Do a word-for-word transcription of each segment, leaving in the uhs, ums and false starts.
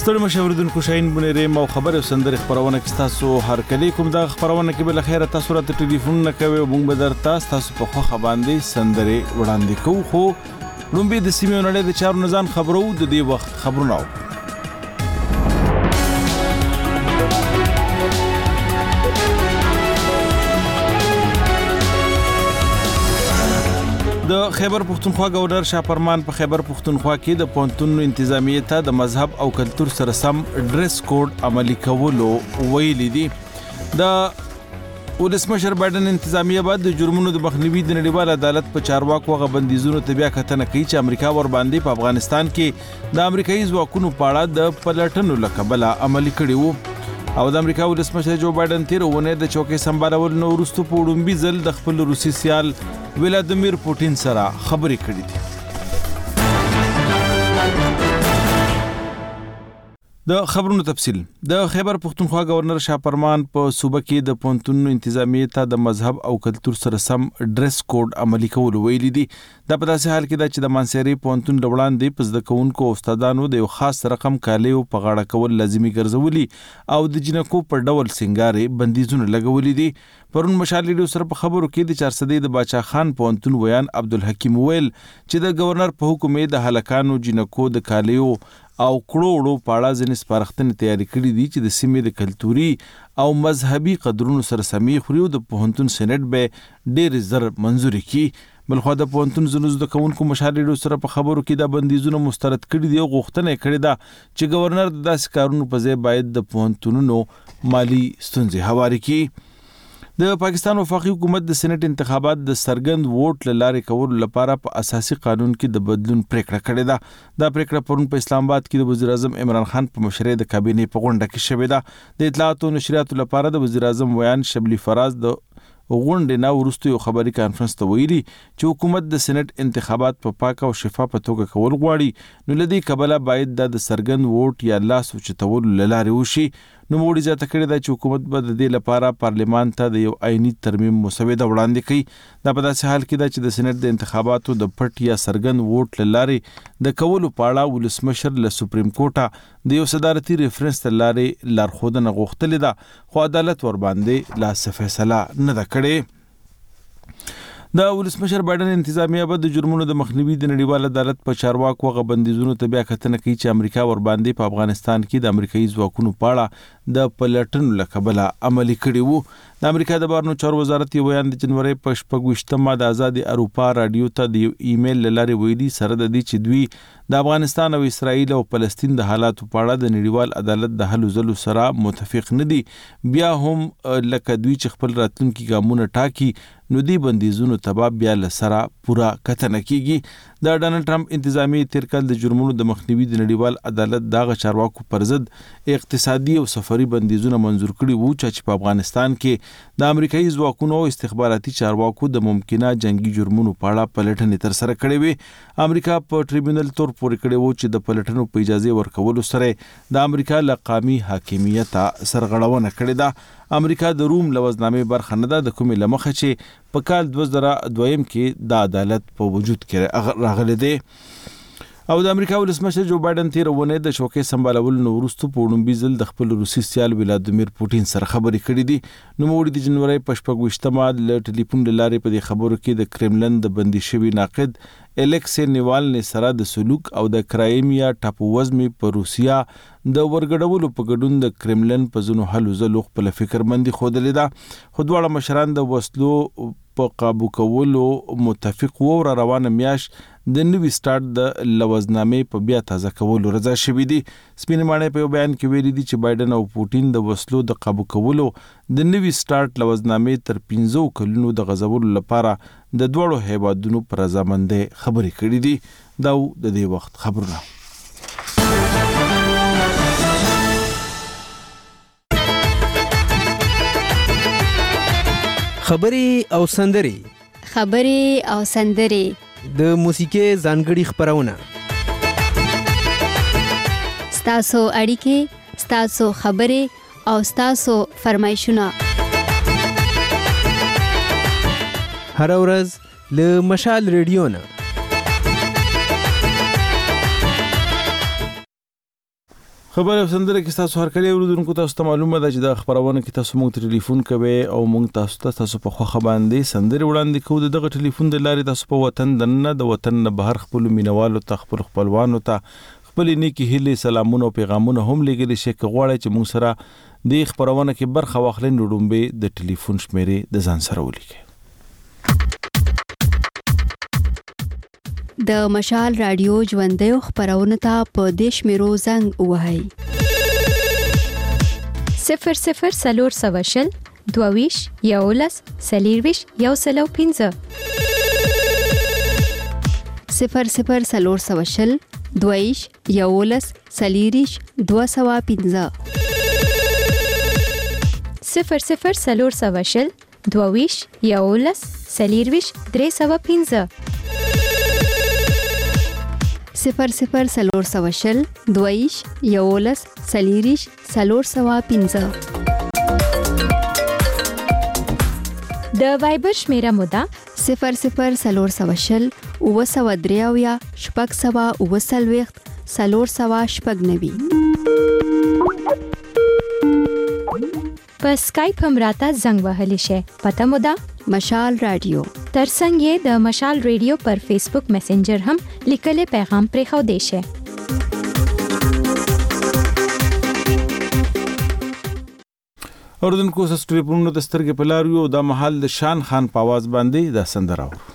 ستړي مشاوردونکو شاهین بونیریم او خبر او سندرې خبرونه کې تاسو هر کلی کوم دا خبرونه کې بل خیره تاسو راته ټلیفون نه کوي او موږ به درته تاسو په خو باندې سندرې وړاندې کوو. خو لومبي د سیمې نړۍ د چارو نظام خبرو د دې وخت خبرونه د خیبر پختونخوا گورنر شاپرمان په خیبر پختونخوا کې د پونتون انتظامیه ته د مذهب او کلچر سره سم ډریس کوډ عملی کولو ویلي دي. د ولسمشر بایدن انتظامیه بعد د جرمونو د مخنیوي د نړیوال عدالت په چارواکو غو بندیزونو ته بیا کتنه کوي چې امریکا ور باندې په افغانستان کې د امریکایي ځواکونو په اړه د پلټنو لکبله عملی کړي وو. او د امریکا ولسمشر جو بایدن تیر ونه د چوکۍ سمبالول نو ورستو په وډمبي ځل د خپل روسي سیال ولادیمیر پوتین سره خبرې کړې دي. د خبرونو تفصیل د خیبر پختونخوا گورنر شاپرمان په صوبه کې د پونتون انتظامیه ته د مذهب او کلچر سره سم ډریس کوډ عملی کول ویلي دي. دا په داسې حال کې ده چې د مانسيري پونتون وړاندې پس د کوونکو استادانو د یو خاص رقم کالیو په غاړه کول لازمي ګرځولي او د جنکو په ډول سنگارې بندیزونه لګولې دي. پرون مشال لیډو سره په خبرو کې د چار سدې د باچا خان پونتون ویان عبدالحکیم ویل چې د گورنر په حکم د هلکانو جنکو د کالیو او کړوړو پاړه ځنې سپارښتنې تیاری کړې دي چې د سیمې د کلتوري او مذهبي قدرونو سره سمي خوري د پوهنتون سېنات به ډېر زر منزوري کړي. بلخو د پوهنتون زنوز د کوونکو مشالېدو سره په خبرو کې د بندیزونو مسترد کړي دي او غوښتنه کړې ده چې گورنر د داسې کارونو په ځای باید د پوهنتونونو مالی ستونزې هواري کړي. د پاکستان وفاقي حکومت د سېنات انتخابات د سرګند ووټ لارې کولو لپاره په اساسي قانون کې د بدلون پریکړه کړې ده. دا پریکړه پرون په اسلام آباد کې د وزیر اعظم عمران خان په مشرۍ د کابینې په غونډه کې شوې ده. د اطلاعات او نشریاتو لپاره د وزیر اعظم ویان شبلی فراز د غونډې نه وروسته یو خبري کانفرنس ته ویلي چې حکومت د سېنات انتخابات په پاک او شفاف توګه کول غواړي نو لدی کبله باید د سرګند ووټ یا لاس وچتول لارې وشي. نو موږ ځاته کړی دا چې حکومت به د دې لپاره پارلیمان ته د یو آئینی ترمیم مسوده وړاندې کړي. دا په داسې حال کې ده چې د سېنات د انتخاباتو د پټ یا سرګند ووټ لارې د کولو په اړه ولسمشر له سپریم کورټه د یو صدارتي ریفرنس لارې لارښودنه غوښتلې ده خو عدالت ور باندې لا څه فیصله نه ده کړې. د ولسمشر بایدن انتظامیه به د جرمونو د مخنیوي د نړیوال عدالت په چارواکو غو بندیزونو ته بیا کتنه کوي چې امریکا ور باندې په افغانستان کې د امریکایي ځواکونو په اړه د پلټنو لکبله عملی کړي وو. د امریکا د بهرنیو چارو وزارت یو بیان د جنوري په شپږویشتمه د آزاد اروپا رادیو ته د ایمیل لارې ویلي سره د دې چې دوی د افغانستان او اسرائیل او فلسطین د حالاتو په اړه د نړیوال عدالت د حل زلو سره متفق نه دي. بیا هم لکه دوی چې خپل راتلونکي ګامونه ټاکي نو دی بندیزونو تبا بیا لسره پورا کتنه کیږي. د ډانلډ ټرمپ انتظامی تیر کال د جرمونو د مخنیوي د نړیوال عدالت دغه چارواکو پر ضد اقتصادي او سفري بندیزونه منزور کړي وو چې په افغانستان کې د امریکایي ځواکونو او استخباراتي چارواکو د ممکنه جنگي جرمونو په اړه پلټنې تر سره کړې وي. امریکا په ټریبیونل تور پورې کړی وو چې د پلټنو په اجازه ورکولو سره د امریکا لقامي حاکمیت سرغړونه کړې ده. امریکا د روم لوزنامې برخه نه ده د کومې لمخه چې په کال دوه زره دویم کې د عدالت په وجود کې راغلی دی. او د امریکا ولسمشر جو بایدن تیر ونه د چوکۍ سمبالول نو ورستو په وډمبي ځل د خپل روسي سیال ولادیمیر پوتین سره خبرې کړې دي. نو موږ د جنوري په شپږویشتمه ل ټلیفون لارې په دې خبرو کې د کرملن د بندي شوی ناقد الیکسی نیوالنی سره د سلوک او د کرایمیا ټاپووزمې په روسیا د ورګډولو په ګډون د کرملن په ځینو حل زلو خپل فکرمندي خوده ده. خو دواړه مشران د وسلو په قابو کولو متفق وو. را روانه میاش د نوي سٹارټ د لوزنامې په بیا تازه کولو رضا شوې دي. سپینې ماڼۍ په یو بیان کې ویلي دي چې بایدن او پوتین د وسلو د قابو کولو د نوي سٹارټ لوزنامې تر پنځو کلونو د غزولو لپاره د دوړو هیوادونو پر رضامندۍ خبرې کړې دي. دا د دې وخت خبرونه. خبري او سندري خبري او سندري د موسیقي ځانګړي خبرونه ستاسو اړیکې ستاسو خبري او ستاسو فرمایشونه هر ورځ له مشال ریډیو نه. خبر سندره کې تاسو هر کله ورودونکو تاسو ته معلومه ده چې د خبرونه کې تاسو موږ ته ټلیفون کوي او موږ تاسو ته تاسو په خوخه باندې سندره وړاندې کوو. دغه ټلیفون د لارې تاسو په وطن دنه د وطن نه بهر خپل مینوالو ته خپل خپلوانو ته خپل نیکی هیله سلامونه او پیغامونه هم لګل شي کغواړي چې موږ سره د خبرونه کې برخه واخلئ. نوډومبه د ټلیفون شمیرې د ځان سره ولیکئ. د مشال رادیو ژوندې خبرونه ته په دیش میرو زنګ وهاي صفر صفر سلور سواشل دوویش یولس سلیرویش یو سلو پینزه صفر صفر سلور سواشل دوویش یولس سلیریش دو سوا پینزه صفر صفر سلور سواشل دوویش یولس سلیرویش درې سوا پینزه صفر صفر سلور سواشل دویش یولس سلیریش سلور سوا پینزه. د وایبر شمیره مودا صفر صفر سلور سواشل اوه سوا دریاویا شپږ سوا اوه سلویخت سلور سوا شپږ نوي. په سکایپ هم راته زنګ وهلی شي. پته مودا مشال رادیو. ترڅنګ یې د مشال رادیو پر فیسبوک میسنجر هم لیکلي پیغام پرې خو دی شي. اوردونکو سټریپونو د سترګې په لار یو د محل د شان خان په आवाज باندې د سندره و.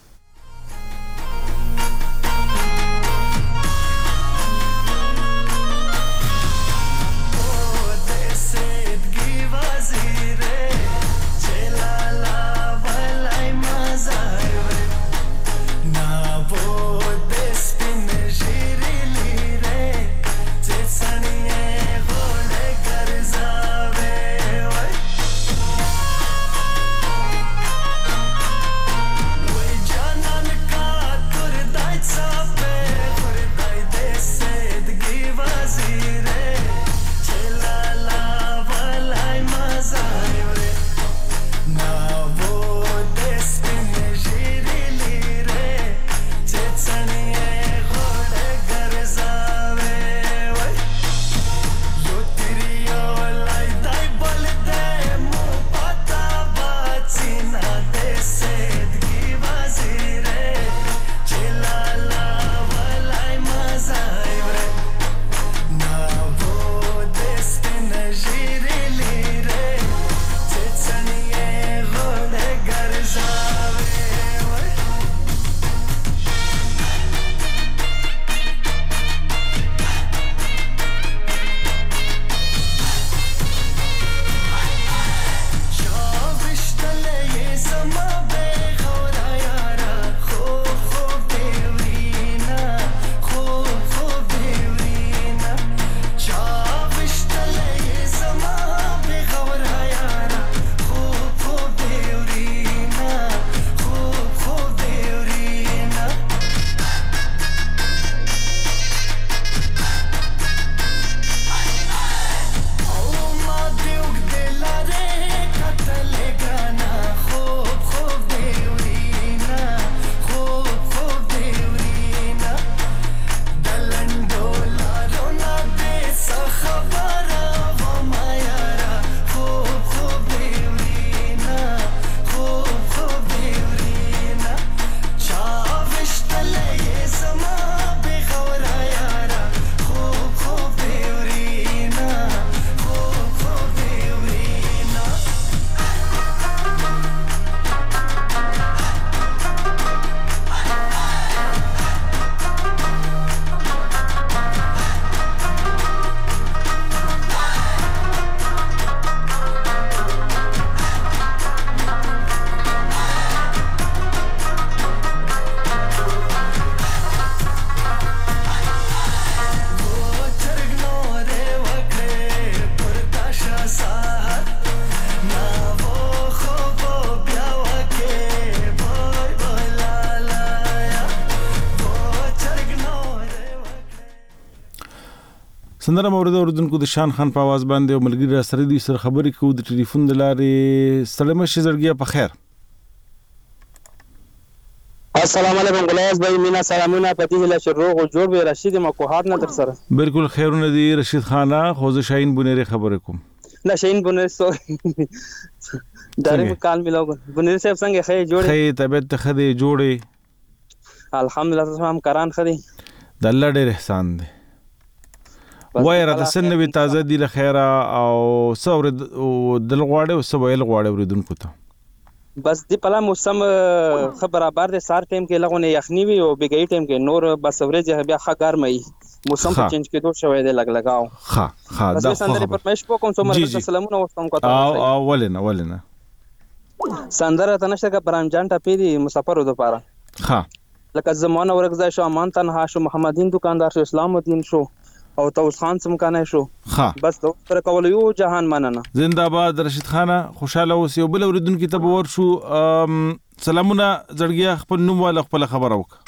سندره مورد اوردونکو د شان خان په आवाज باندې ملګری را سره دي سره خبرې کوو د ټلیفون د لارې. سلام شي زړګیا په خیر. السلام علیکم ګلاس بھائی مینا سلامونه پتی هله شروع او جوړ به رشید مکوهات نه در سره بالکل خیرونه دی رشید خانه خوځ شاهین بنيري خبرې کوم نه شاهین بنيري سو داري کال ملاو بنيري صاحب څنګه خې جوړې خې طبيعت خدي جوړې الحمدلله تاسو هم کران خدي د الله ډېر احسان دی وای را د سن نوې تازه دی له خیره او څور دل غواړي او څو ویل غواړي ورېدونکو ته بس دی پلا موسم خبره بار د سار ټیم کې لغونه یخنی وي او بګی ټیم کې نور بس ورځ بیا ښه ګرمي موسم په چینج کې دوه شوې دی لګ لگاو ها ها دا سندره پر مېش په کوم څو مرګ سلامونه وستم کوته او او ولنه ولنه سندره تنشته کا برام جان ټپې دی مسافر د پاره ها لکه زمانه ورګزای شو امان تنها شو محمدین دکاندار شو اسلام الدین شو او توس خان سمکانه شو ها بس تر کول یو جهان مننه زنده‌باد رشید خانه خوشاله اوسې او بل اوریدونکو ته ور شو سلامونه زړګیا خپل نوم والا خپل خبر اوک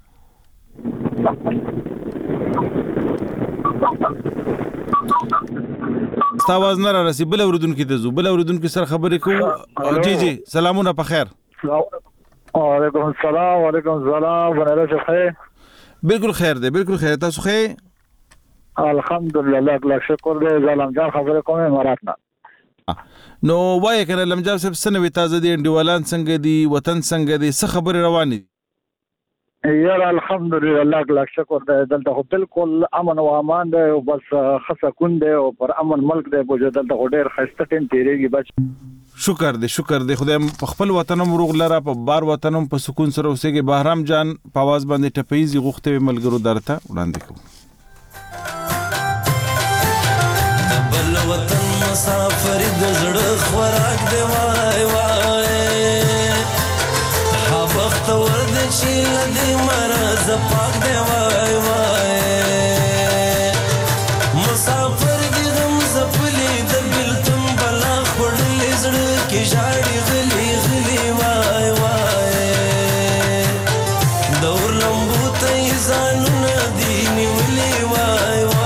ستاواز نه راسي بل اوریدونکو ته زو بل اوریدونکو سره خبرې کوو جی جی سلامونه په خیر وعلیکم السلام وعلیکم السلام ورحمۃ الله بالکل خیر دی بالکل خیر تاسو خیر الحمدلله الله شکر دې زلم جان خبره کومه امارات نه نو وای کنه لمجاب صاحب سنوي تازه دي انډیوالان څنګه دي وطن څنګه دي څه خبر روان دي یار الحمدلله الله شکر دې دلته بالکل امن او امان دی او بس خصه کون دی او پر امن ملک دی بوجه دلته ډېر خسته ټیم تیریږي بچ شکر دې شکر دې خدای خپل وطن مروغ لره په بار وطنم په سکون سره اوسېږي بهرام جان په आवाज باندې ټپېزي غوخته ملګرو درته وړاندې کوم وطن مسافر د زړه خوراک دی وای وای ها بخت ورد چې لدی مرز پاک دی وای وای مسافر دی غم زپلی د بلتم بلا خړلې زړه کې جاړي غلي غلي وای وای دور لمبو ته ځانونه دی نیولې وای وای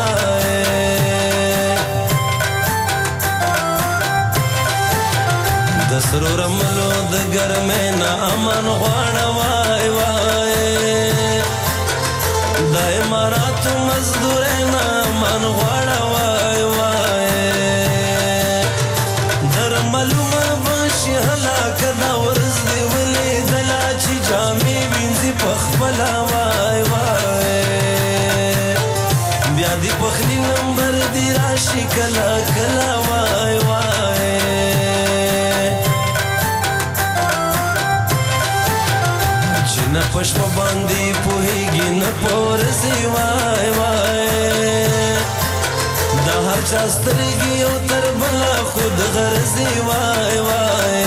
سرو رملو د ګرمه نه امن غواړه وای وای د امارات مزدور نه امن غواړه وای وای در معلومه بشي هلاک دا ورځ دی ولې دلا چې جامې وینځي په خپل وای وای بیا دی پخلی نمبر دی راشي کلا کلا وای وای نه پښپ باندې پوهیږي نه پورسي وای وای دا هر چا سترګي او تر بل خود غرزي وای وای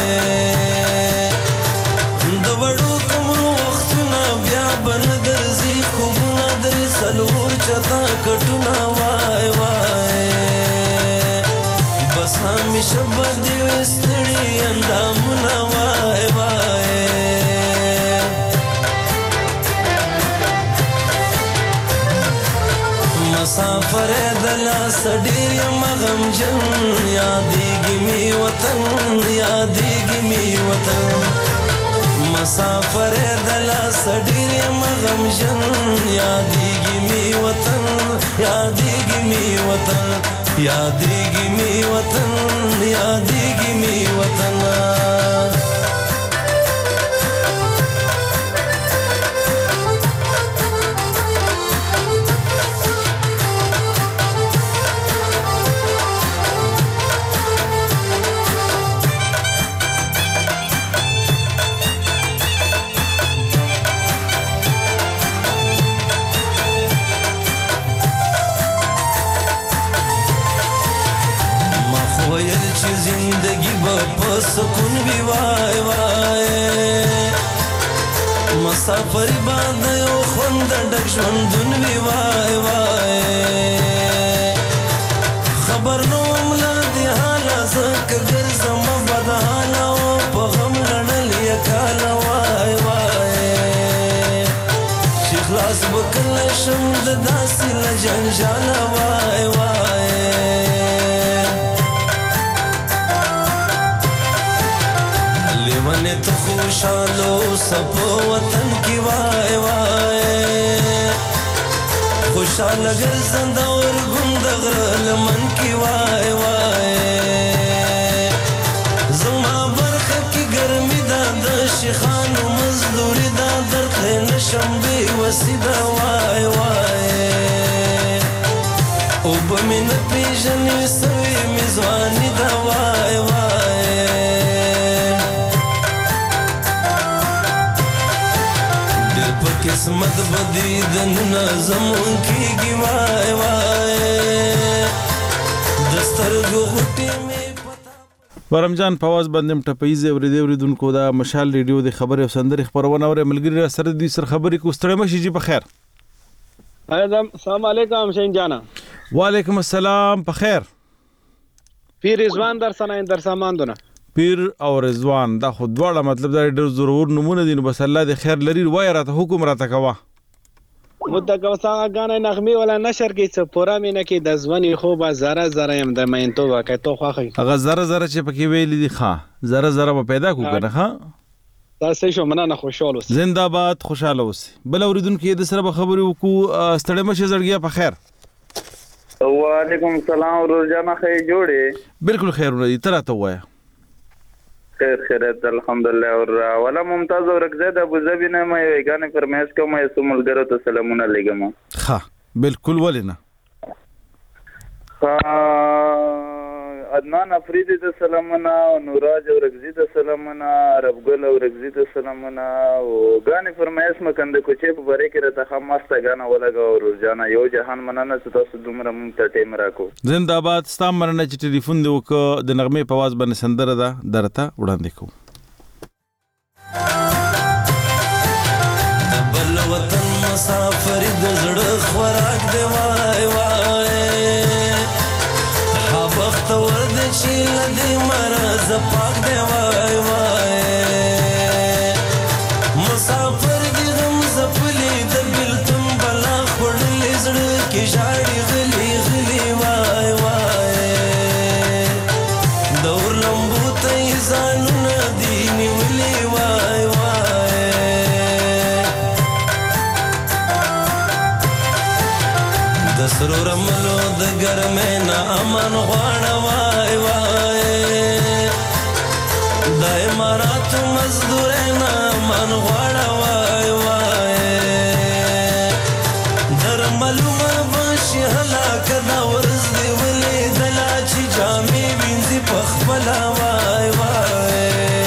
د وړو کوم وختونه بیا بن درځي خوبونه در سلور چتا کټونه وای وای بس همیشه باندې وستړي اندامونه وای وای مسافر دلا سډیر مغم جن یادېږي می وطن یادېږي می وطن مسافر دلا سډیر مغم جن یادېږي می وطن یادېږي می وطن یادېږي می وطن یادېږي می وطن سکون وی وای وای مسافر باندې او خوند ډک ژوندون وی وای وای خبر نو مل دی حالا زکه ګرځم بدحال او په غم لړل یکال وای وای چې خلاص وکړل شم د داسې لجنجال وای وای ته خوشاله اوسه په وطن کې وای وای خوشاله ګرځنده ورګون د غره لمن کې وای وای زما برخه کې ګرمي ده د شیخانو مزدوري ده درته نشم بې وسیده وای وای اوبه مې نه پېژنې سوې مې ځواني ده وای وای ډېر په قسمت بدي د نونه زمون کېږي وای وای د سترګو غوټې مې ورمجان په आवाज باندې ټپایزه ورېدې ورېدونکو دا مشال ریډیو د خبرې او سندرې خبرونه اورې ملګری را سره دي سر خبرې کو ستړی مشي جی په خیر السلام علیکم شین جانا وعلیکم السلام په خیر پیر رضوان در سنه در ساماندونه پیر او رضوان دا خو دواړه مطلب دا ډېر ضرور نمونه دي نو بس الله دې خیر لري وای راته حکم راته کوه مدګه وسا غانه نغمه ولا نشر کې څه پورا مینه کې د ځونی خو به زره زره يم د مینتو واکه تو خوخه هغه زره زره چې پکې ویل دي ښا زره زره به پیدا کو کنه ښا تاسو شو مننه خوشاله اوسئ زنده‌باد خوشاله اوسئ بل اوریدونکو د سره خبرې وکړو ستړی مشه زړګیا په خیر وعلیکم السلام روزانه خیر جوړې بالکل خیر ورې تر ته وای خیر خیرت الحمدلله اور ولا ممتاز ورکزه ابو ظبی نه مې ویګانې فرمایش کوم یې سملګرو ته سلامونه لګم ها بالکل ولنه عدنان افریدی ته سلامونه او نوراج ورکزی ته سلامونه ربګل ورکزی ته سلامونه او غانې فرمایش مکنده کوچې په باره کې راته خامسته غانا ولګا او روزانه یو جهان مننه تاسو دومره مونږ ته ټیم راکو زنده‌باد ستام مرنه چې ټلیفون دی وک د نغمه په आवाज باندې سندره ده درته وړاندې کوم بل وطن مسافر د زړه خوراک دی وای وای ها وخت ورد چې لدی مرز پاک دی وای وای مسافر دې غم زپلی د بلتم بلا خړلې زړه کې ژاړي غلي غلي وای وای دور لمبو ته ځانونه دی نیولې وای وای د سرو رملو د ګرمې نه امن غواړه وای وای د اماراتو مزدورۍ نه امن غواړه وای وای در معلومه بشي هلاکه دا ورځ دې ولیدله چې جامې وینځي په خپله وای وای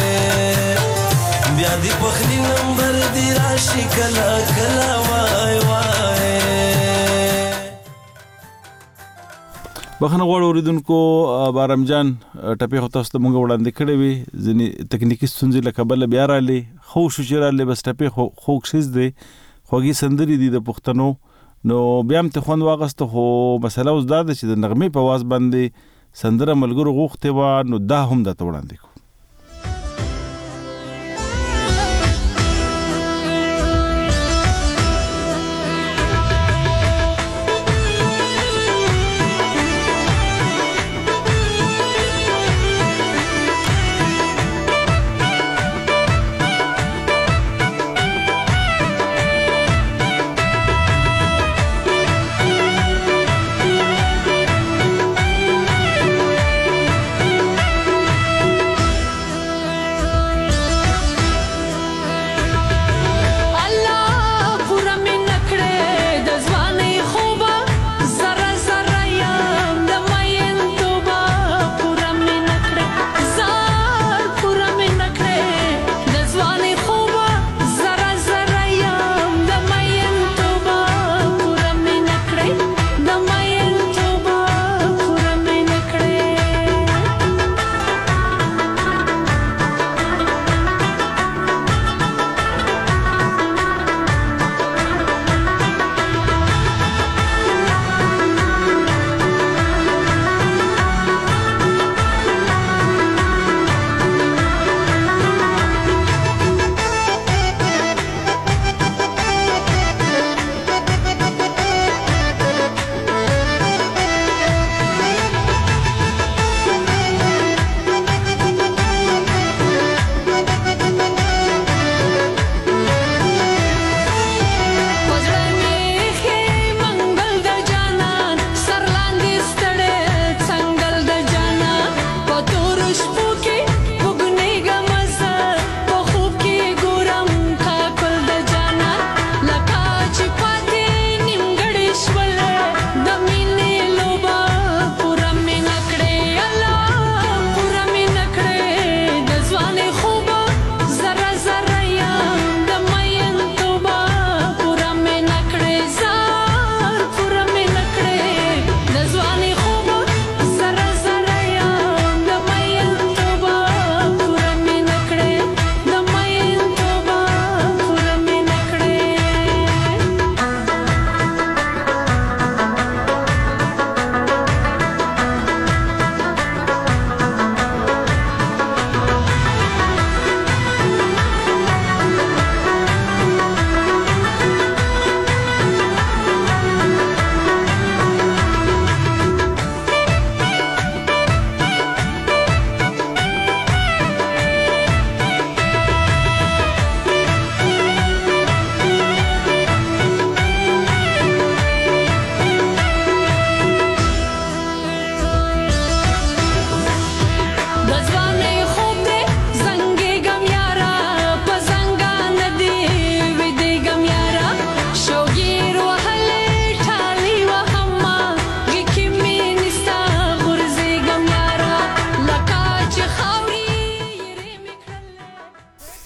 بیا دې پخلي نمبر دې راشي کله کله وای وای بخنه غوړ اوریدونکو بارم جان ټپی خو تاسو ته مونږ وړاندې کړې وي ځینې تکنیکی ستونزې لکه بل بیا رالي خو شو چې رالي بس ټپی خو خوښ دي خوږی سندري دي د پښتنو نو بیا هم ته خوند واغسته خو مسله اوس دا ده چې د نغمې په आवाज باندې سندره ملګرو غوښته و نو دا هم د وړاندې کو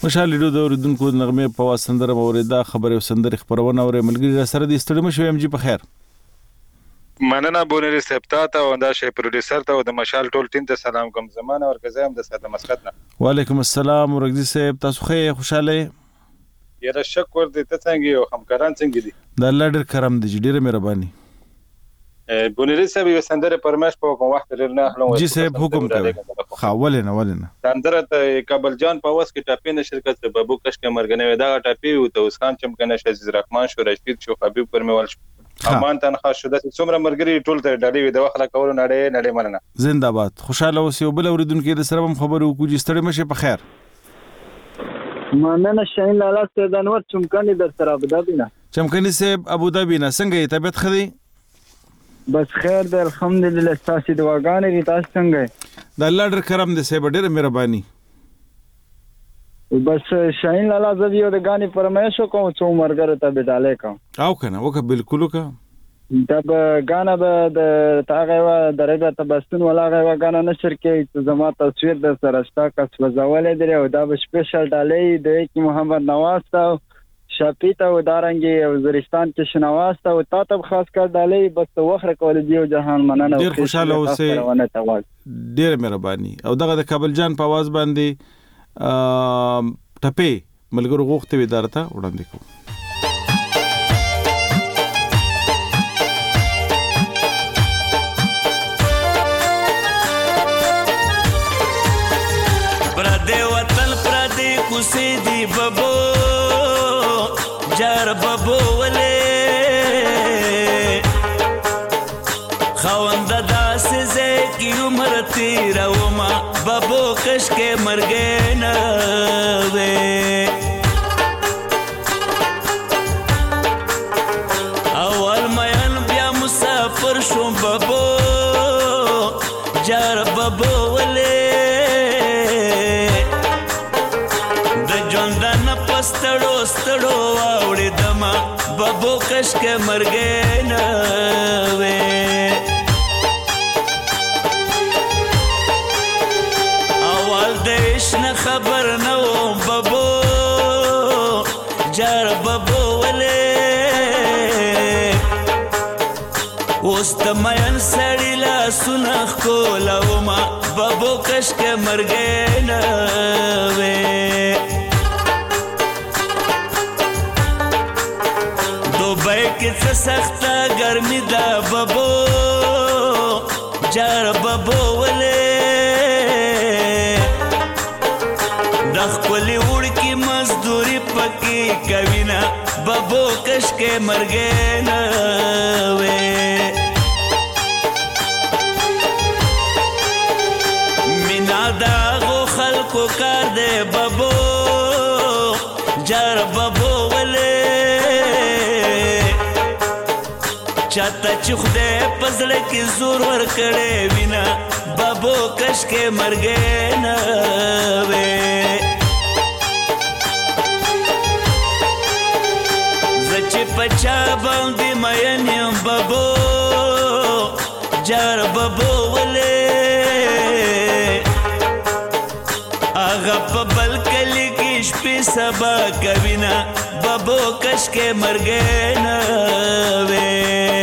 مشال ریډیو د اوریدونکو نغمه په واس سندره اوریدا خبره سندره خبرونه اوري ملګری را سره د استړي مشو ام جی په خیر مننه بونری سپتا ته او دا شی پروډوسر ته او د مشال ټول ټیم ته سلام کوم زمانه او کزایم د ساده مسقط نه وعلیکم السلام ورګزی صاحب تاسو خې خوشاله یاره شکر دې ته څنګه یو همکاران څنګه دي د الله ډېر کرم دی ډېر مهرباني بونری صاحب یو سندره پرمش په کوم وخت لري نه خلم جی صاحب حکم کوي خاول نه ولنه سندره ته کابل جان په واس کې ټاپې نه شرکت ته بابو کش کې مرګنه ودا ټاپې او ته اوس خان چمکنه عزیز الرحمن شو رشید شو حبیب پرمیوال شو امان تنخوا شو د څومره مرګري ټول ته ډالې د وخت کول نړۍ نړۍ مننه زنده‌باد خوشاله اوسئ بل اوریدونکو د سره هم خبرو کوجی ستړي مشه په خیر مننه شاهین لالا سید انور چمکني در سره ابو ظبي نه چمکني صاحب ابو ظبي نه څنګه طبيعت خدي بس خیر دی الحمدلله تاسو دعاګانې دي تاسو څنګه د الله ډېر کرم دې صاحب ډېر مهرباني بس شاهین لالا زه یو د غاني فرمایش کوم څو مرګره ته بداله کوم او کنه وکه بالکل وکه دا به غانا به د تاغه و درګه تبستون ولا غو غانا نشر کې زما تصویر د سرستا کس وزولې دی او دا به سپیشل ډالې د کی محمد نواز تا شپیتا و دارنګي او زرستان کې شنواز تا او تاسو خاص کر ډالې بس وخره کول دی او جهان مننه ډیر خوشاله اوسئ ډیر مهرباني او دغه د کابل جان په आवाज باندې ټپې ملګرو غوښته ودارته وړاندې کوم پردې وطن پردې کوسې دی بابو جار بابو ولې خوند داسې زکی عمر تیرا وما بابو کش کې مرګې نه وې اول مېن بیا مسافر شوم بابو جار بابو ولې د ژوندان پستړو ستړو واوړې دما بابو کش کې مرګې نه وې خبر نو بابو جار بابو ولې اوستمایان سړی لا سنخ کولاو ما بابو کش کې مرګې نه وې دوبۍ کې څه سخته ګرمي ده بابو جار بابو ولې خپلی وړکی مزدوری پکی کوینا بابو کش کې مرګې نه وې مینا دا غو خلکو کار دې بابو جار بابو ولې چاته چې خدای پزړه کې زور ور کړې وینا بابو کش کې مرګې نه وې پچا باندې مېن یم بابو جار بابو ولې هغه په بل کلی کې شپې سبا کوینا بابو کش کې مرګې نه وې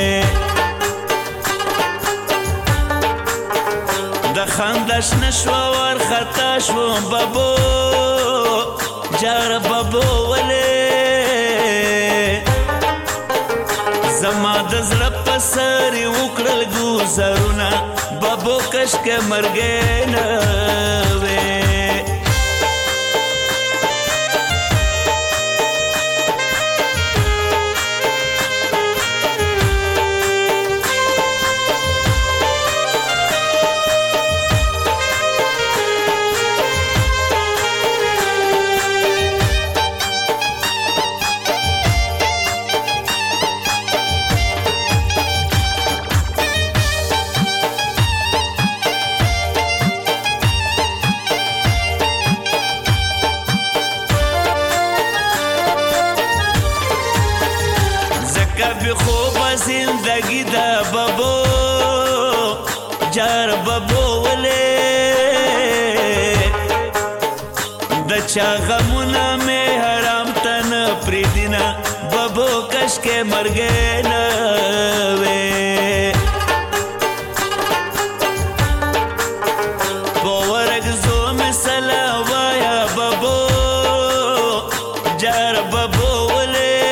د خندش نشو ور خطا شو بابو جار بابو ولې زما د زړه په سر وکړل ګوزارونه بابو کش کې مرګې نه وې زندگی دا بابو جار بابو ولې د چا غمونه مې حرام تن پریدینا ببو کش کې مرګې نه وې په ورګزو مې سلا وایا ببو جار ببو ولې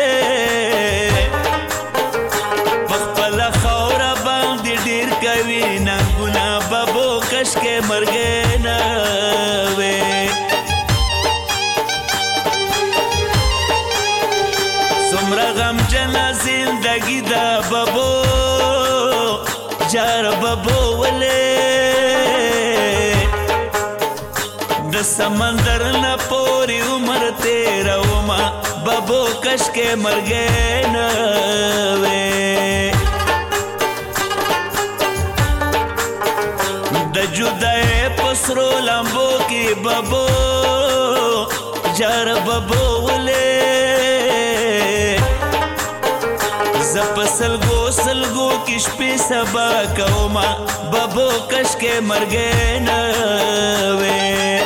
په خپل خوره باندې ډیر کوي ننګونه ببو کش کې مرګې نه وې زندگی دا ببو جار ببو ولے د سمندر نہ پوری عمر تیرا وما ببو کش کے مرگے نہ وے د جدائے پسرو لمبو کی ببو جار ببو ولے زپ سلگو سلگو کش پی سبا کوما ببو کش کے مرگے نوے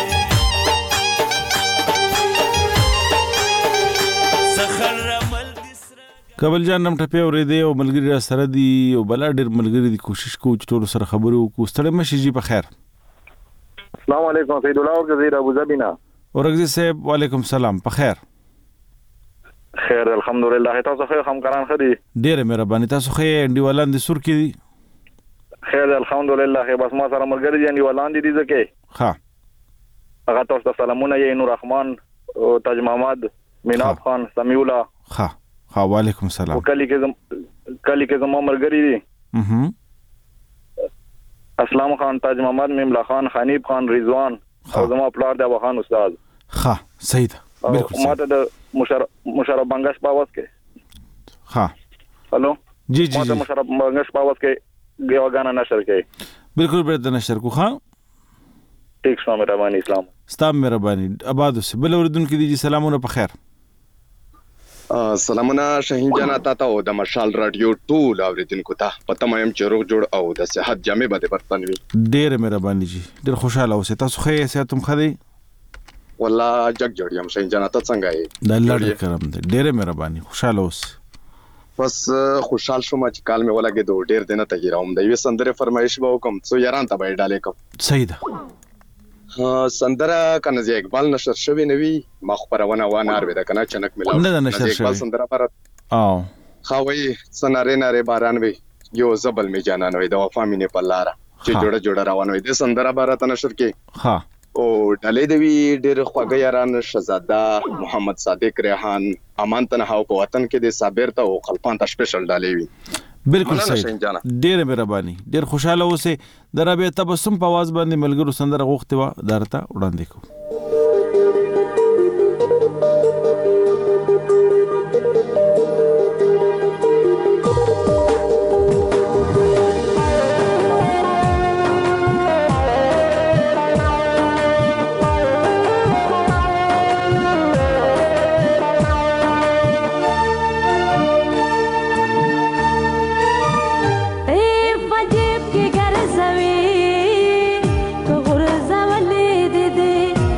سخر رمل کابل جان نم ټپه اورېدې او ملګری را سره دی او بلا ډېر ملګری دی کوشش کوو چې ټول سره خبرو وکړو ستړی مشي جی په خیر السلام علیکم سید الله ورګزی ابو ظبی نه ورګزی صاحب وعلیکم السلام په خیر خیر الحمدلله تاسو خو همکاران خدي ډیره مهرباني تاسو خو انډیوالان د سور کې دي خیر الحمدلله بس ما سره مرګري دي انډیوالان دي ځکه ها هغه تاسو ته سلامونه یې نور رحمان او تاج محمد میناب خان سمیع الله ها ها وعلیکم السلام کلی کې کلی کې زمو مرګري دي اها اسلام خان تاج محمد میملا خان حنیف خان رضوان او زمو پلار د وخان استاد ها صحیح بالکل ماته د مشرف مشرف بنگش پاوس کې ها هلو جی جی ماته مشرف بنگش پاوس کې غواګانا نشر کې بالکل برته نشر کو ها ټیک شو مهرباني اسلام ستاسو مهرباني آباد اوسه بل اوردون کې دي سلامونه په خیر سلامونه شاهین جان تاسو د مشال رادیو ټول اوریدونکو ته پته مې چې روغ جوړ او د صحت جامع باندې برتنوي ډېر مهرباني جی ډېر خوشاله اوسه تاسو خې صحتم خدي والله جگ جوړیم شاهین جان تاسو څنګه یې د الله دې کرم دې ډېر مهرباني خوشاله اوسه بس خوشحال شوم چې کال مې ولګې دوه ډېر دنه ته هیروم د یو سندره فرمایش به وکم څو یاران ته به ډالې کوم صحیح ده سندره کنه زی اقبال نشر شوی نوی ما خبرونه و نار ودا کنه چنک ملاو نه نشر شوی اقبال سندره پر او خوي سناره ناره باران وی یو زبل می جانان وی د وفا مینه په لار چې جوړه جوړه روان وی د سندره بارات نشر کې ها او ډلې دی ډېر خوږه یاران شهزاده محمد صادق ریحان امان تنها په وطن کې د صابر ته او خلفان ته سپیشل ډالې وی بالکل صحیح ډېر مهرباني ډېر خوشاله اوسه درابه تبسم په आवाज باندې ملګرو سندره غوښتي و درته وړاندې کو के घर सवे को गुरजा वाले दे दे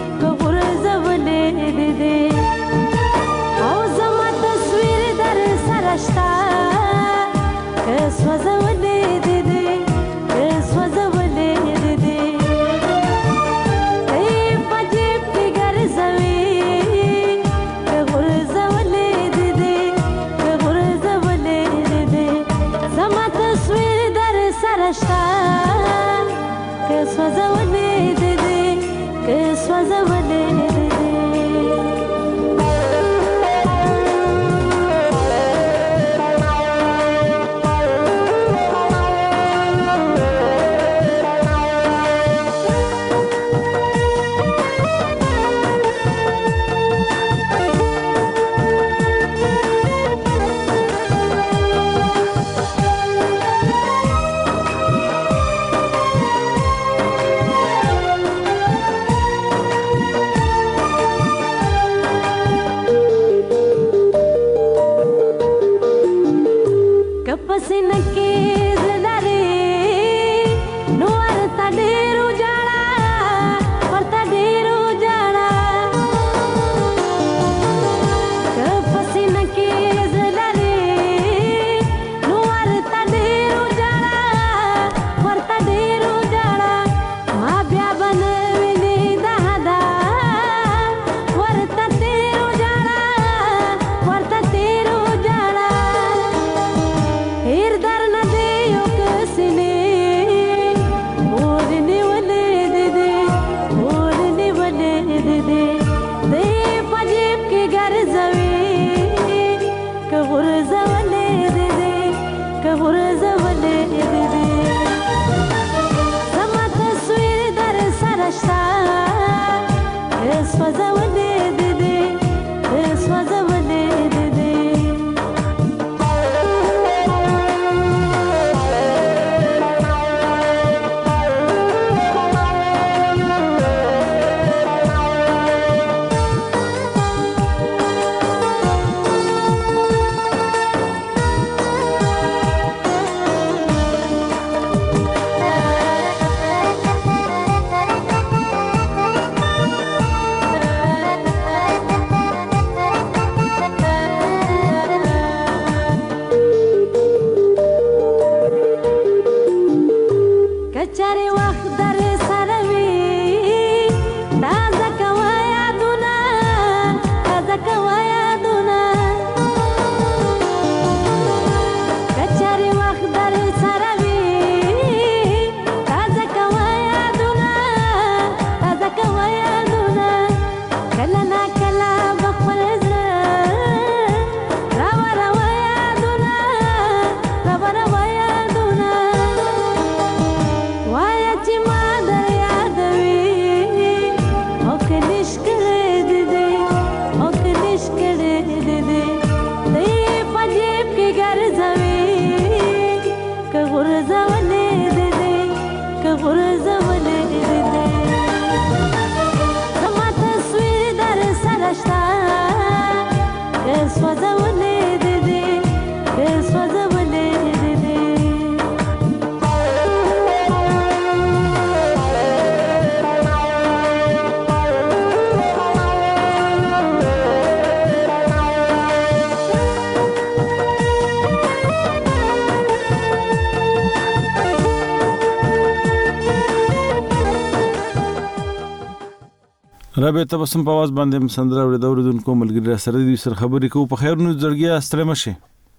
رابع تبسم په आवाज باندې سندره ور د اوریدونکو ملګری سره دې سر خبرې کو په خیر نو زړګیا ستړي مشه.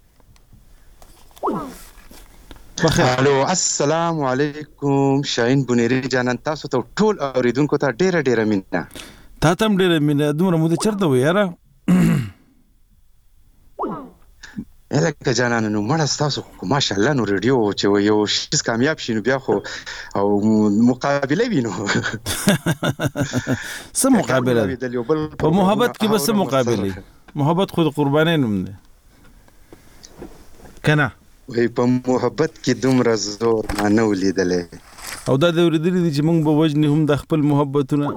الو السلام علیکم شاهین بنيري جانان تاسو ته ټول اوریدونکو ته ډیره ډیره مینه. تا ته ډیره مینه دومره مو د چرته و یاره الکه جانان نو مړ تاسو ماشاءالله نو ریډیو چې یو شیز کامیاب شینو بیا خو او مقابله وینو سم مقابله په محبت کې بس مقابله محبت خود قرباني نوم ده کنه وای په محبت کې دومره زور ما نه ولیدلې او دا د ورېدلې دي چې موږ به وجنې هم د خپل محبتونه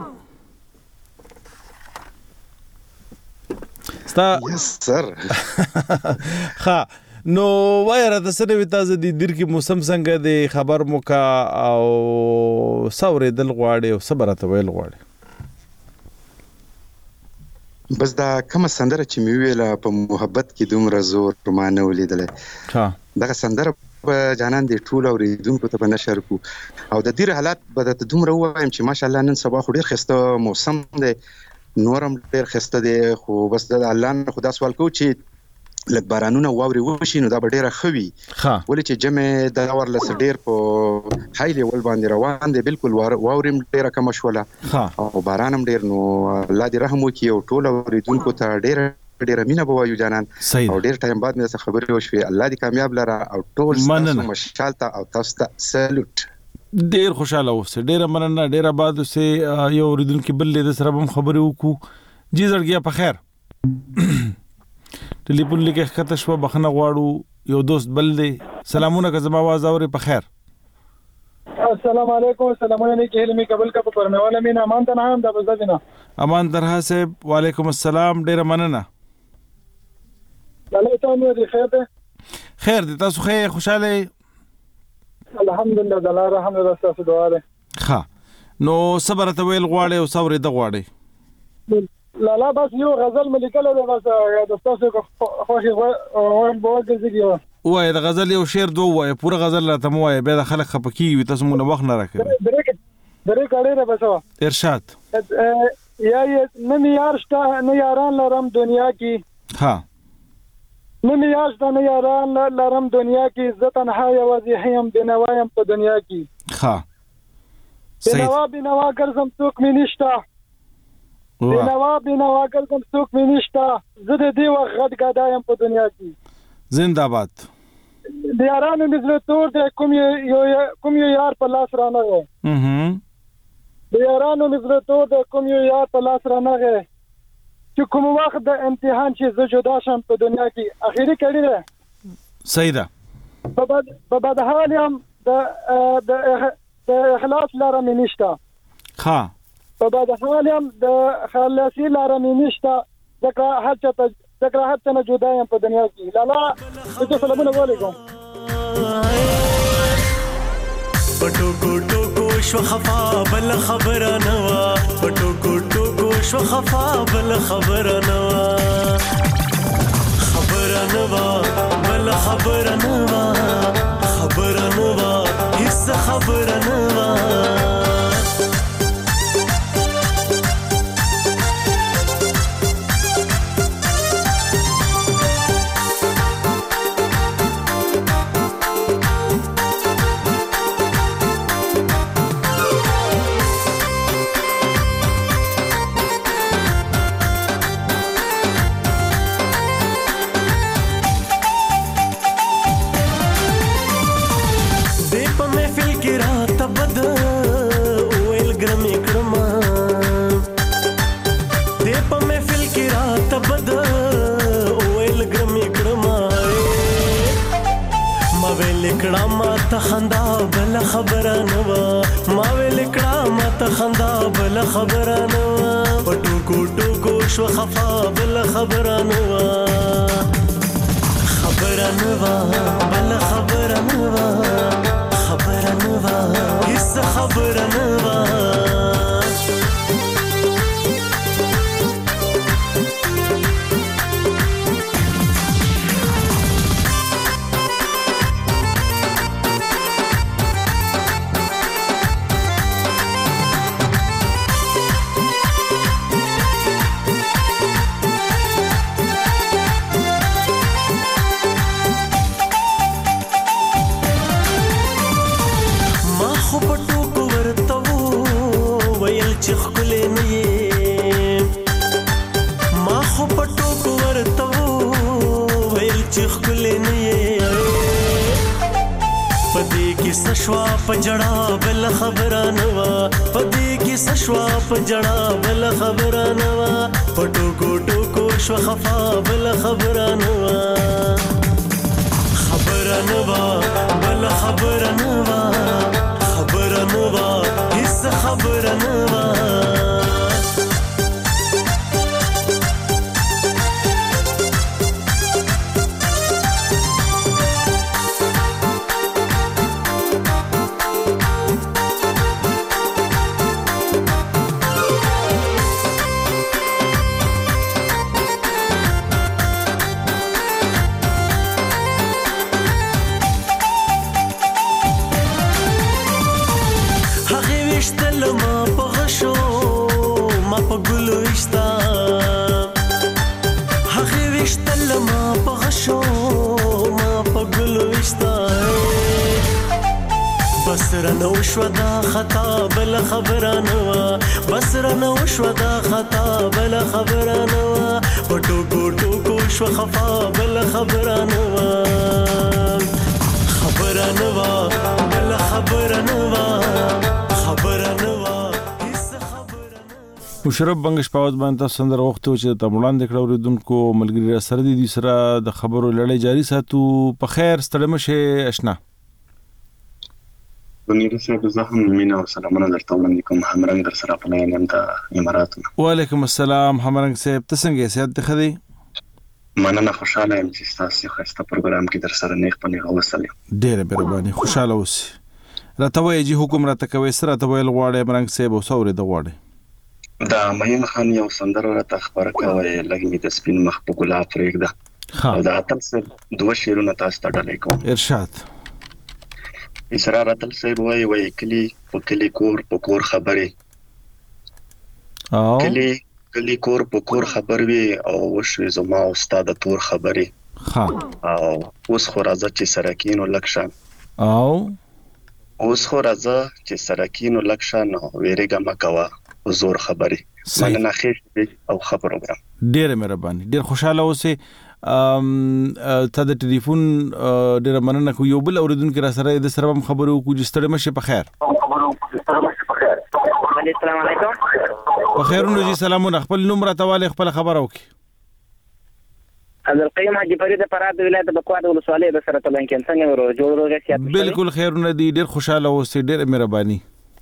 ستا یس سر ها نو وایره د سره وی تاسو د دیر کې موسم څنګه د خبر موکا او سورې دل غواړي او صبرته ویل غواړي بس دا کوم سندره چې می ویله په محبت کې دومره زور ما نه ولیدلې ها دا سندره په جانان دی ټول اوریدونکو ته په نشر کو او د دیر حالات به د دومره وایم چې ماشاءالله نن سبا خو ډیر خسته موسم دی نورم ډیر خسته دی خو بس د الله نه خدا سوال کو چې لک بارانونه واوري وشي نو دا به ډیره خوي ولې چې جمع د اور لس ډیر په هاي لیول باندې روان دی بالکل واوري ډیره کم شوله او بارانم ډیر نو الله دې رحم وکي او ټول اوریدونکو ته ډیره ډیره مینه بوایو جانان او ډیر ټایم بعد مې څه خبرې وشوي الله دې کامیاب لره او ټول تاسو مشالته او تاسو ته سلوټ ډیر خوشاله اوسه ډیر مننه ډیر آباد اوسه یو اوریدونکو بل دې سره هم خبرې وکړو جی زړګیا په خیر ټلیفون لیکه خطه شو بخنه غواړو یو دوست بل دی سلامونه که زما आवाज اوري په خیر السلام علیکم سلامونه نه کېله می قبول کا په پرمواله مینا امان ته نام د بزدینه امان درها صاحب وعلیکم السلام ډیر مننه الله تعالی دې خیر ده خیر دې تاسو خیر خوشاله الحمدلله د الله رحم او تاسو دعا ده ها نو صبر ته ویل غواړي او صبر دې غواړي لا لا بس یو غزل ملکله ده بس د تاسو خوښي او بوګزګي وای د غزل یو شعر دوه وای پوره غزل راته مو وای به د خلک خپکی وي تاسو مونږ وخت نه راکړي درې درې کړي نه بس ارشاد یا نه یار شته نه یاران لرم دنیا کې ها نه یار شته نه یاران لرم دنیا کې زه تنها یوازې هم بنوایم په دنیا کې ها بنوا بنوا ګرځم څوک مې نشته بنوا بنوا ګرځم څوک مې نشته زه د دې وخت غټ ګډایم په دنیا کې زنده باد د یارانو مزله تور دی کوم یو کوم یو یار په لاس رانه و اها د یارانو نزلتو د کوم یو یاد په لاس رانغی چې کوم وخت د امتحان چې زه جدا شم په دنیا کې اخیری کړي ده صحیح ده په بد حال یم د د اخلاص لاره مې نشته ها په بد حال یم د خلاصي لاره مې نشته ځکه هر چا ته ځکه هر څه نه جدا یم په دنیا کې لالا ته سلامونه وعلیکم پټو کوټو کو شو خفا بل خبر نوا پټو کوټو کو شو خفا بل خبر نوا خبر نوا بل خبر نوا خبر نوا هیڅ خبر نوا خندا بل خبره نوا ما ویل کړه ما ته خندا بل خبره نوا پټو کوټو کو شو خفا بل خبره نوا خبره نوا بل خبره نوا خبره نوا هیڅ خبره نوا سشوا پجڑا بل خبرانوا پدې کې سشوا پجڑا بل خبرانوا پټو کوټو کو شو خفا بل خبرانوا خبرانوا بل خبرانوا خبرانوا هیڅ خبرانوا بسرنو شو دا خطا بل خبرانوا بسرنو شو دا خطا بل خبرانوا پټو کوټو کو شو خفا بل خبرانوا خبرانوا بل خبرانوا خبرانوا مشرف بنگش پاوت باندې سندر وختو چې د وړاندې کړو ردونکو ملګری سره دي سره د خبرو لړۍ جاری ساتو په خیر ستړي مشه آشنا ونیره صاحب زه هم مینا او سلامونه درته وړاندې کوم همرنګ در سره په لاین د اماراتو. وعلیکم السلام همرنګ صاحب ته څنګه سیادت ده خدي؟ مننه خوشاله یم چې تاسو خسته پروګرام کې در سره نیک پنی غوښتل. ډېر مهرباني خوشاله اوسئ. راته وایي چې حکم راته کوي سره ته ویل غواړې همرنګ صاحب او سوري د غواړې. دا مهین خان یو سندره راته خبره کوي لګ می د سپین مخ په ګلاب پرېږده. او دا اتل صاحب دوه شعرونه تاسو ته ډالۍ کوم. ارشاد. اسرار اتل صاحب وای وای کلی په کلی کور په کور خبرې او کلی کلی کور په کور خبر وی او وشوي زما استاد تور خبرې ها او اوس خو راځه چې سرکینو لکشان او اوس خو راځه چې سرکینو لکشان ویریګه مکوا زور خبرې مننه خیر او خبرو ګرام. ډېر مهرباني ډېر خوشاله اوسئ. ام ته د ټلیفون ډېر مننه کوم یو بل اوریدونکو را سره د سره خبرو کو چې ستړي مشه په خیر. علي السلام علیکم. په خیرونو جی سلامونه. خپل نوم راته والي خپل خبره وکي. عبدالقیوم حاجی فرید فراد ولایت بکواد ولسوالۍ د سره تلن کې څنګه ورو جوړ روغتیا. بالکل خیرونه دي، ډیر خوشاله اوسئ، ډیر مهرباني.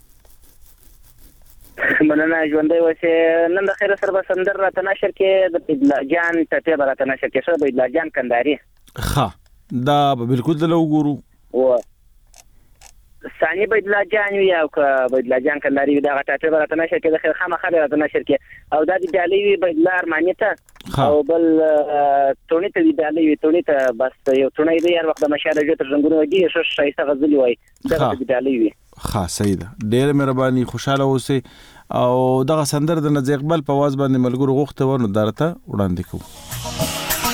مننه ژوندۍ اوسئ. نن د خیر سره به سندر راته نشر کې د بدلا جان ټټه به راته نشر کې سره بدلا جان کنداري. ښه دا به بالکل د لوګورو و ثاني بدلا جان وی او که بدلا جان کنداري دا غټه به راته نشر کې د خیر خامخا راته نشر کې او دا د ډالۍ وی بدلا ارماني ته او بل تونی ته دی ډالۍ وی تونی ته بس یو تونی دی هر وخت د مشاله جو تر څنګه دی شو شایسته غزلی وای دا د ډالۍ وی. ښه صحیح ده، ډیر مهرباني، خوشاله اوسئ او دغه سندر د نزی اقبال په आवाज باندې ملګرو غوښته ورنو درته وړاندې کوو.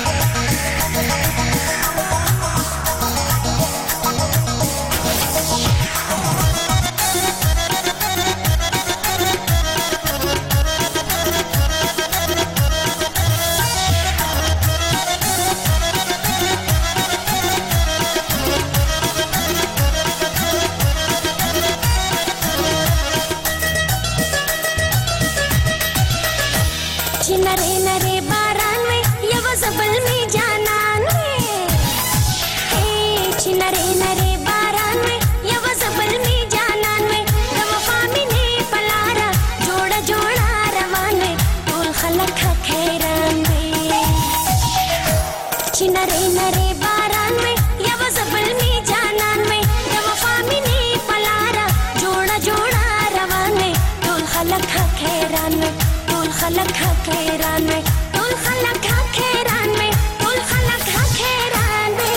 नरे नरे बारान में ये वो ज़बल में जानान में हे नरे नरे बारान में ये वो ज़बल में जानान में वफा में ने पलारा जोड़ा जोड़ा रवान में तोल खलक खैरान में नरे नरे बारान में ये वो ज़बल में जानान में वफा में ने पलारा जोड़ा जोड़ा रवान में तोल खलक खैरान में खलक खैरान में तोल खलक खैरान में तोल खलक खैरान में.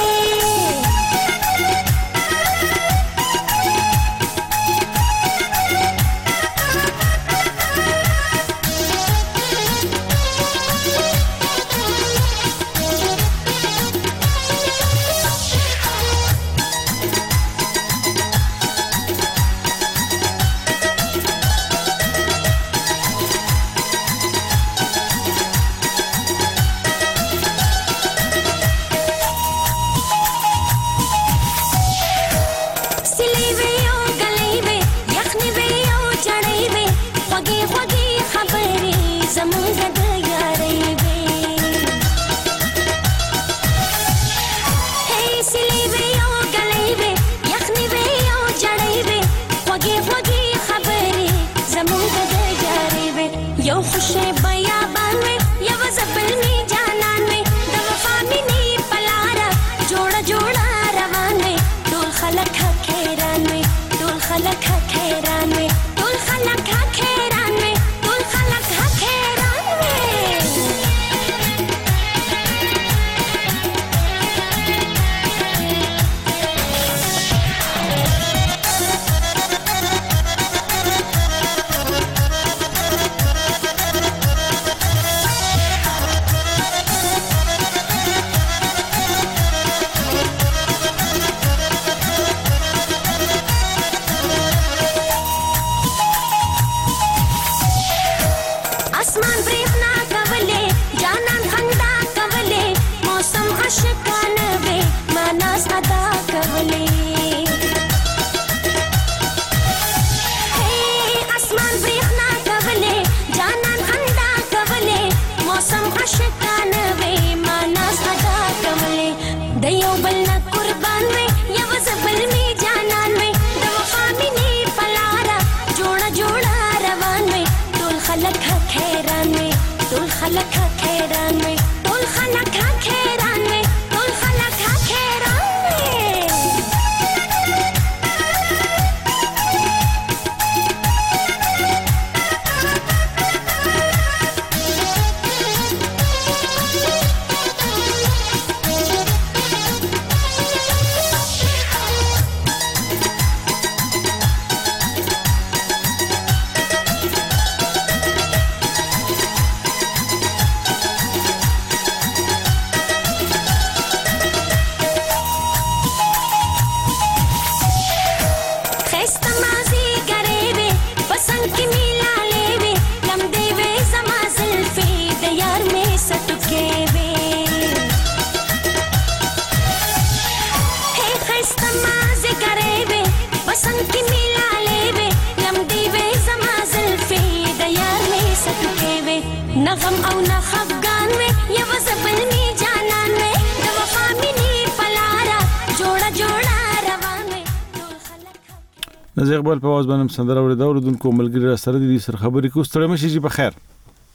نه غم او نه خفګان مې یو زبل می جانان مې د وفا مینې پلارا جوړه جوړه روان مې نظر اقبال په आवाज باندې سندره اوریدا اوردونکو ملګری را سره دي سر خبرې کو ستړي مشي جی په خیر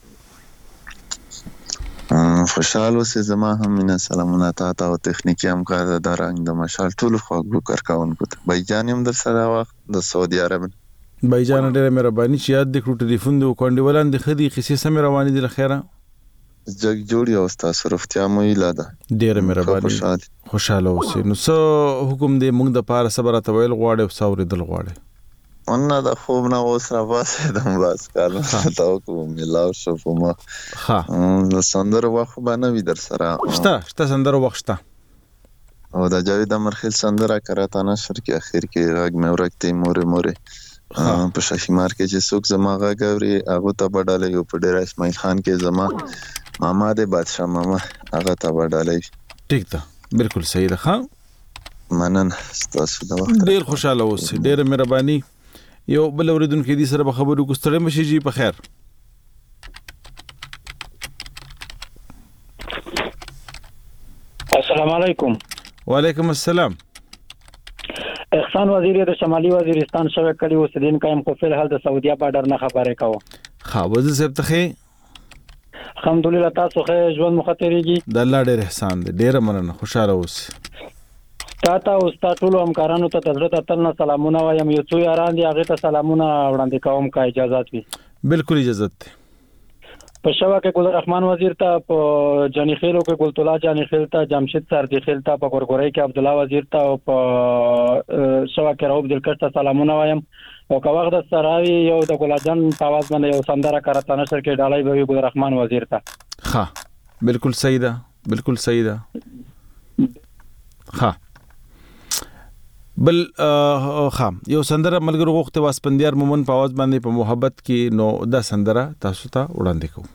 خوشحال اوسې زما هم مینا سلامونه تا ته او تخنیکی همکار د رنګ د مشال ټول خواږه کارکونکو ته بای جان هم در سره وخت د سعودي عرب بای جان ډېر مهرباني چې یاد د کړو ټلیفون د کوندې ولان د خدي قصې سم روانې دي لخيره جګ جوړي او تاسو روغتیا مو اله ده ډېر مهرباني خوشاله اوسې نو سو حکم دې موږ د پاره صبر ته ویل غواړي او ساوري دل غواړي انا د خوب نه اوس را پاسه دم باس کار تاو کوم ملاو شو په ما ها د سندرو وخت باندې وی در سره شته شته سندرو وخت شته او د جاوید امرخیل سندره کراته نشر کې اخر کې راګ مې ورکته مورې مورې په شاشمار کې چې څوک زما غاوري هغه ته بداله یو په ډیر اسماعیل خان کې زما ماما د بادشاہ ماما هغه ته بداله ټیک ده بالکل صحیح ده ها منن تاسو دا وخت ډیر خوشاله اوسئ ډیر مهرباني یو بل اوریدونکو دې سره خبرو کو ستړي مشي جی په خیر السلام علیکم وعلیکم السلام احسان وزیر د شمالي وزیرستان شوه کړي اوسدین قائم کو فل حال د سعودیا بارډر نه خبره کاوه خا وزیر صاحب ته الحمدلله تاسو خه ژوند مخاطرېږي د الله ډېر احسان دې ډېر مننه خوشاله اوسئ تاته او ستاسو همکارانو ته د حضرت اتل سلامونه وایم یو څو یاران دي هغه ته سلامونه وړاندې کوم کا اجازه وي بالکل اجازه ده په شوا کې ګل رحمان وزیر ته په جانی خیلو کې ګل تولا جانی خیل ته جمشید سردی خیل ته په ګورګورای کې عبد الله وزیر ته او په شوا کې روب دلکش ته سلامونه وایم او که وخت سراوی یو د ګلجن په आवाज باندې یو سندره کارته نشر کې ډالای به ګل رحمان وزیر ته ها بالکل صحیح ده بالکل صحیح ده ها بل خام یو سندره ملګرو غوښته واسپندیار مومن په आवाज باندې په محبت کې نو دا سندره تاسو ته وړاندې کوم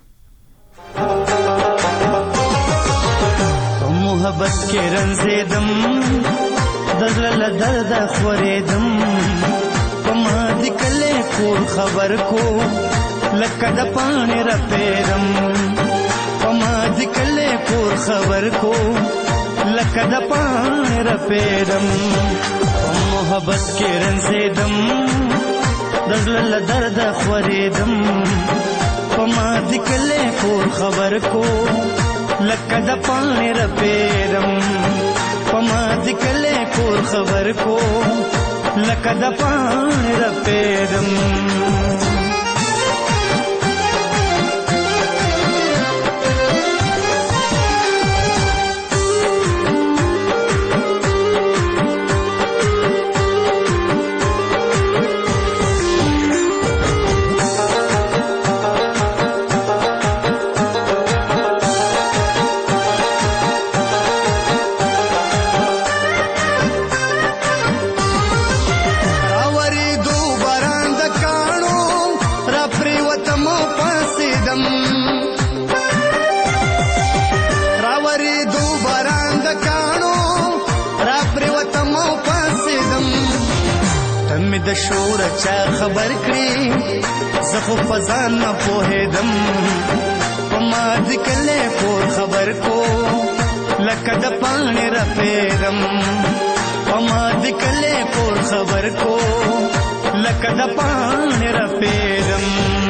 محبت کې رنزیدم دزل درد خورېدم پما دې کله کور خبر کو لکه د پانی رپېدم پما دې کله کور خبر کو لکه د پانی رپېدم محبت کې رنزیدم دزل درد خورېدم پما دې کله کور خبر کو لکه د پانی رپېدم پما دې کله کور خبر کو لکه د پانی رپېدم د شور چا خبر کړي زخو فزان نه پوهېدم پما دې کله کور خبر کو لکه د پانی رپېدم پما دې کله کور خبر کو لکه د پانی رپېدم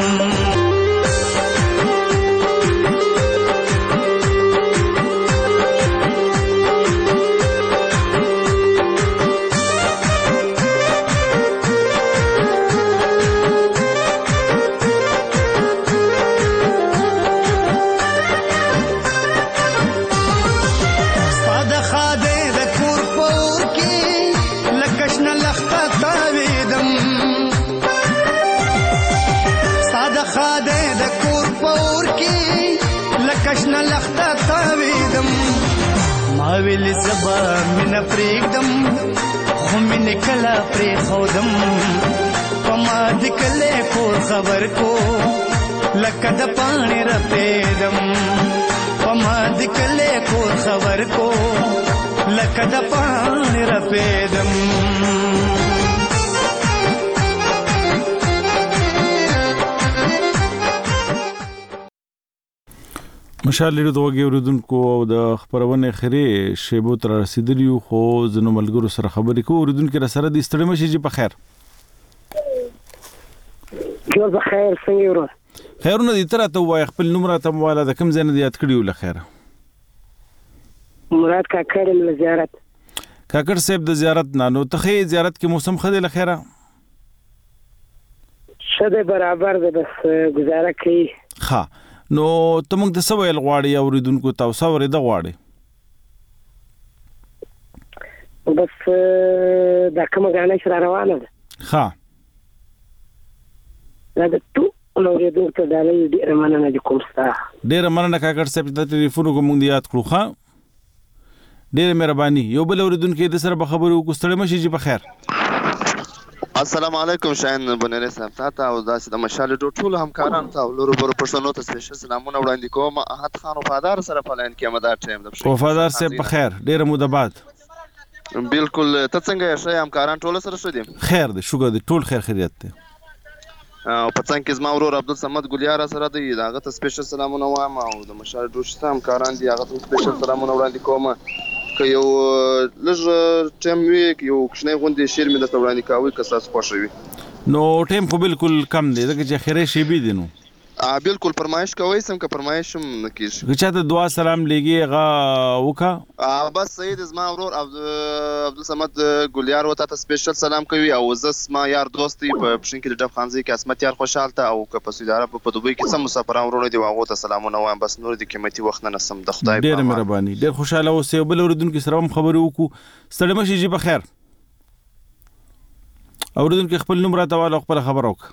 ویل زبا من پریږدم خو من کلا پری خودم پما دې کله کور خبر کو لکه د پانی رپېدم پما دې کله کور خبر کو لکه د پانی رپېدم مشال لري دوغي اوریدونکو او د خبرونه خري شیبو تر رسیدلی خو زنو ملګرو سره خبرې کو اوریدونکو را سره د ستړي مشي چې په خیر جوړ په خیر څنګه ورو خیرونه دي تر ته وای خپل نمبر ته مواله د کوم ځای نه یاد کړیو لخيره مراد کاکړ له زیارت کاکړ صاحب د زیارت نه نو ته زیارت کې موسم خدای لخيره شته برابر ده بس گزاره کوي ها نو ته موږ د سوال غواړي اوریدونکو تاسو ورې د غواړي بس دا کومه غاڼه شر روانه ده ها دا د تو نو اوریدونکو ته دا لې ډیره مننه د کوم ستا ډیره مننه کاکړ صاحب د ټلیفون کوم دی یاد کړو ها ډیره مهرباني یو بل اوریدونکو د سره خبرو کو ستړي مشي چې په خیر السلام علیکم شاین بنره صاحب تاسو او داسې د مشال ټول همکاران ته ولور پر پښتنو ته سپیشل سلامونه وړاندې کوم احد خان وفادار سره پلاین کې مدار ټیم د وفادار صاحب په خیر ډیره مو د بعد بالکل ته څنګه یې همکاران ټول سره شو دي خیر دي شکر دي ټول خیر خیریت دي او په څنګه کې زما ورور عبد الصمد ګلیار سره دی داغه ته سپیشل سلامونه وایم او د مشال ټول همکاران دي هغه ته سپیشل سلامونه وړاندې کوم که یو لږ ټیم وي یو کښنی غوندې شعر مې درته وړاندې کوي که ستاسو خوښه وي نو ټیم خو بالکل کم دی ځکه چې اخري شیبې دي نو بالکل فرمایش کوئ سم که فرمایش هم نه کېږي که چاته دعا سلام لیږي هغه وکړه بس صحیح دی زما ورور عبدالصمد ګلیار ورته ته سپیشل سلام کوي او زه زما یار دوست دی په پښین کې د ډب خانزۍ کې عصمت یار خوشحال ته او که په سعودي عرب په دوبۍ کې څه مسافران ورونه دي هغو ته سلامونه وایم بس نور د قیمتي وخت نه نسم د خدای ډېره مهرباني ډېر خوشحاله اوسئ او بل اورېدونکي سره هم خبرې وکړو ستړي مه شئ چې په خیر اورېدونکي خپل نوم راته واله او خپله خبره وکړه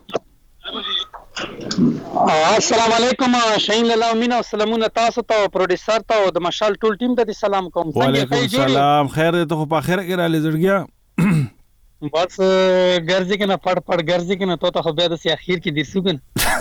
السلام علیکم شاین لاله مینا سلامونه تاسو ته او پروډوسر ته او د مشال ټول ټیم ته سلام کوم وعلیکم السلام خیر ته خو په اخر کې را لزړګیا بس ګرځي کنه پړ پړ ګرځي کنه تو ته خو بیا د اخر کې دي سګن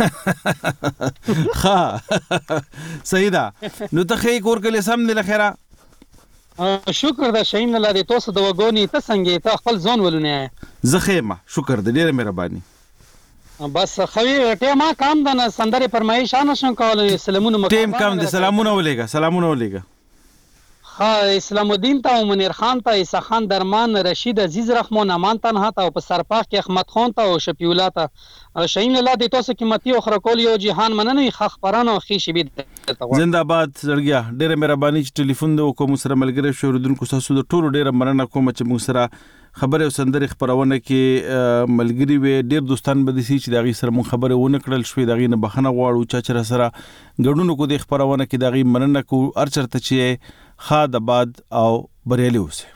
ها صحیح ده نو ته خې کور کله سم نه لخيره شکر ده شاین لاله تاسو د وګونی ته څنګه ته خپل ځون ولونه زخیمه شکر ده ډیره مهرباني بس خوي ټیمه کام ده نه سندره فرمایش نه شم کولای سلامونه مکه ټیم کام ده سلامونه ولېګا سلامونه ولېګا ها اسلام الدین ته منیر خان ته عیسی خان درمان رشید عزیز رحمان امان تنها ته په سرپاخ کې احمد خان ته او شفیع الله ته شاین الله د تاسو قیمتي او خرکول یو جهان مننه خخ پرانو خې شي بيد زنده‌باد زړګیا ډېر مهرباني چې ټلیفون د کوم سره ملګری شو ردونکو تاسو د ټولو ډېر مننه کوم چې موږ سره خبره او سندري خبرونه کې ملګری وي ډېر دوستان به دي چې داغي سره مون خبره ونه کړل شوې داغي نه بخنه غواړو چې چر سره ګډونو کو د خبرونه کې داغي مننه کو ارچرته چې خاد آباد او بریالي اوسه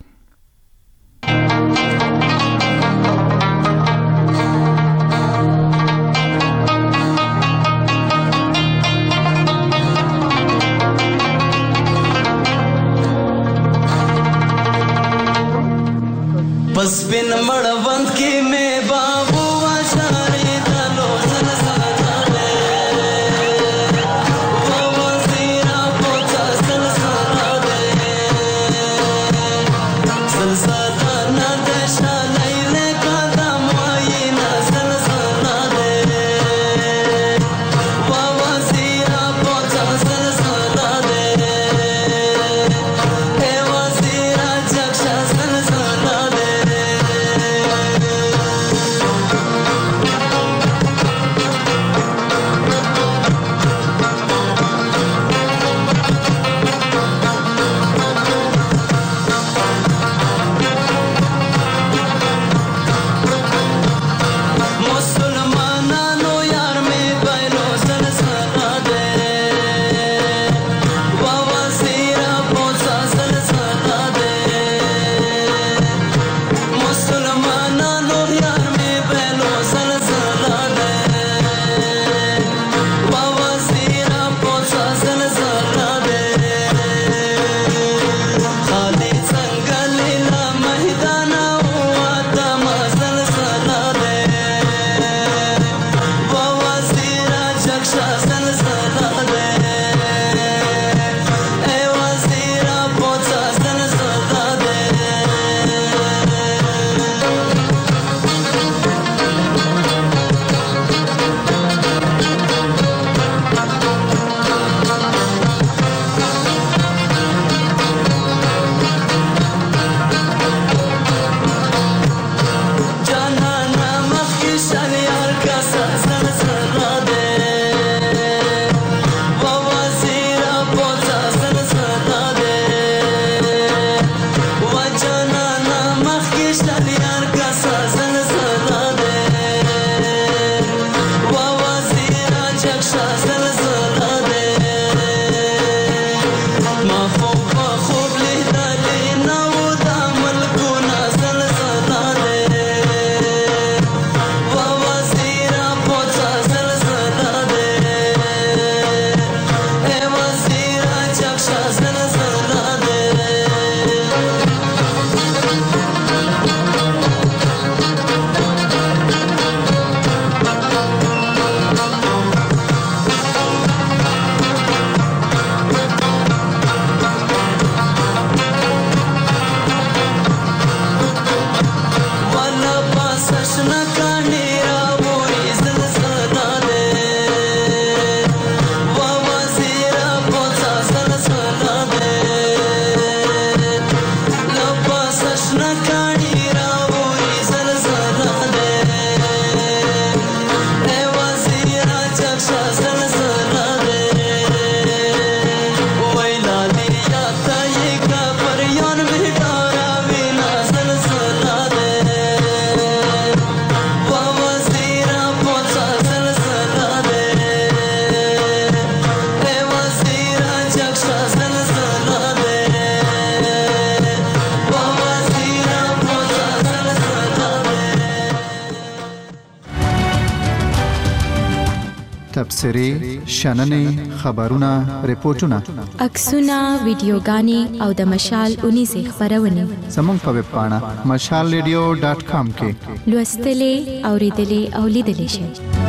پس بن مړوند کې مې بابو واشارې دلو زلزلہ دے و وزیرا پوتا زلزلہ دے زلزلہ نہ دشا لیلے قدم وای نہ زلزلہ دے و وزیرا پوتا زلزلہ دے اے وزیرا جگشا زلزلہ دے تبصرې شننې خبرونه ریپورتونه عکسونه ویډیوګانې او د مشال اونیزې خبرونه زموږ په ویب پاڼه مشال ریډیو ډاټ کام کې لوستلې اوریدلې او لیدلې شئ.